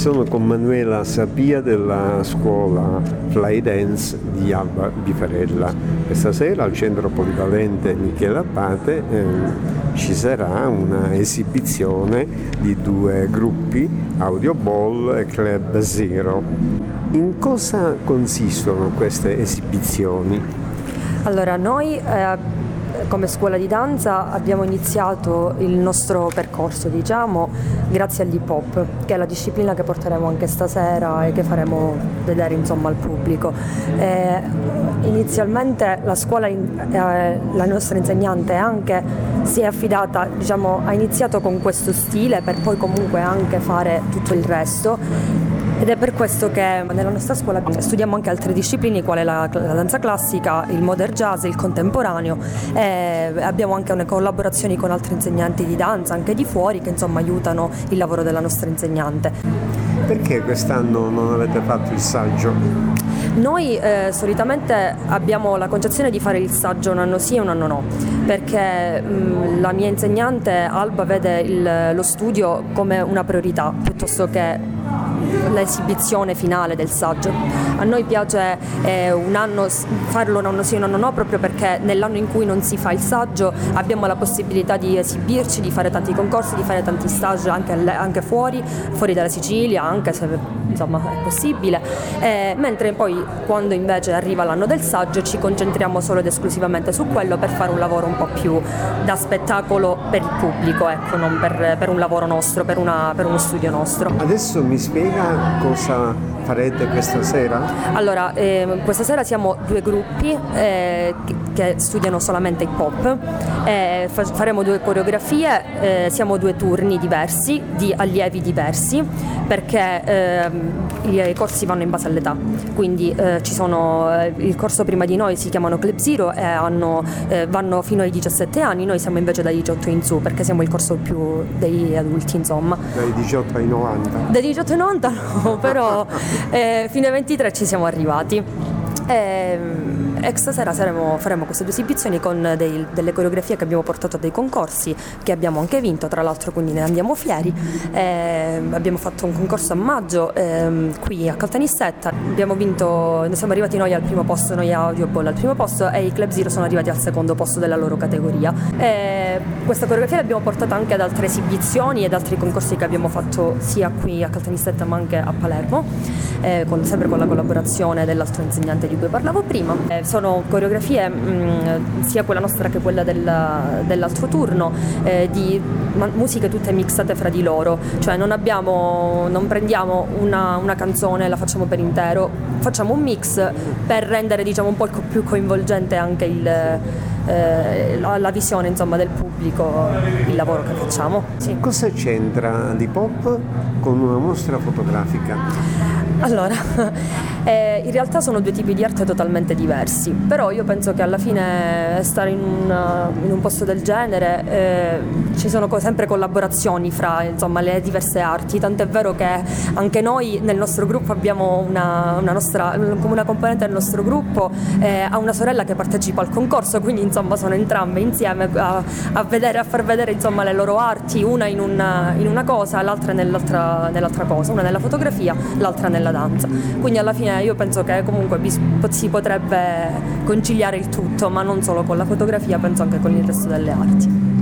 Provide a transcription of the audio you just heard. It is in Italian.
Sono con Manuela Sapia della scuola Fly Dance di Alba Bifarella. Questa sera al centro polivalente Michele Abbate ci sarà una esibizione di due gruppi, Audio Ball e Club Zero. In cosa consistono queste esibizioni? Allora, noi come scuola di danza abbiamo iniziato il nostro percorso, grazie all'hip hop, che è la disciplina che porteremo anche stasera e che faremo vedere al pubblico. Inizialmente la scuola, la nostra insegnante anche si è affidata, ha iniziato con questo stile per poi comunque anche fare tutto il resto. Ed è per questo che nella nostra scuola studiamo anche altre discipline, quale la danza classica, il modern jazz, il contemporaneo. Abbiamo anche una collaborazioni con altri insegnanti di danza, anche di fuori, che aiutano il lavoro della nostra insegnante. Perché quest'anno non avete fatto il saggio? Noi solitamente abbiamo la concezione di fare il saggio un anno sì e un anno no, perché la mia insegnante Alba vede lo studio come una priorità piuttosto che l'esibizione finale del saggio. A noi piace un anno farlo un anno sì e un anno no, proprio perché nell'anno in cui non si fa il saggio abbiamo la possibilità di esibirci, di fare tanti concorsi, di fare tanti stage anche fuori dalla Sicilia, anche se è possibile, mentre poi quando invece arriva l'anno del saggio ci concentriamo solo ed esclusivamente su quello per fare un lavoro un po' più da spettacolo per il pubblico, non per un lavoro nostro, per uno studio nostro. Adesso mi spiega cosa farete questa sera? Allora, questa sera siamo due gruppi che studiano solamente hip hop, faremo due coreografie, siamo due turni diversi, di allievi diversi, perché i corsi vanno in base all'età, quindi ci sono il corso prima di noi si chiamano Club Zero e vanno fino ai 17 anni, noi siamo invece dai 18 in su, perché siamo il corso più degli adulti, Dai 18 ai 90? Dai 18 ai 90 no, però fino ai 23 ci siamo arrivati. E stasera faremo queste due esibizioni con delle coreografie che abbiamo portato a dei concorsi che abbiamo anche vinto, tra l'altro, quindi ne andiamo fieri. Abbiamo fatto un concorso a maggio qui a Caltanissetta, abbiamo vinto, ne siamo arrivati noi al primo posto, noi Audio Ball al primo posto e i Club Zero sono arrivati al secondo posto della loro categoria. Questa coreografia l'abbiamo portata anche ad altre esibizioni ed altri concorsi che abbiamo fatto sia qui a Caltanissetta ma anche a Palermo, sempre con la collaborazione dell'altro insegnante di cui parlavo prima. Sono coreografie sia quella nostra che quella dell'altro turno, di musiche tutte mixate fra di loro, cioè non prendiamo una canzone e la facciamo per intero, facciamo un mix per rendere un po' più coinvolgente anche la visione del pubblico, il lavoro che facciamo. Sì. Cosa c'entra l'hip hop con una mostra fotografica? Allora, in realtà sono due tipi di arte totalmente diversi, però io penso che alla fine stare in un posto del genere ci sono sempre collaborazioni fra le diverse arti, tant'è vero che anche noi nel nostro gruppo abbiamo una componente del nostro gruppo ha una sorella che partecipa al concorso, quindi sono entrambe insieme a far vedere le loro arti, una in una cosa, l'altra nell'altra cosa, una nella fotografia, l'altra nella danza. Quindi alla fine io penso che comunque si potrebbe conciliare il tutto, ma non solo con la fotografia, penso anche con il resto delle arti.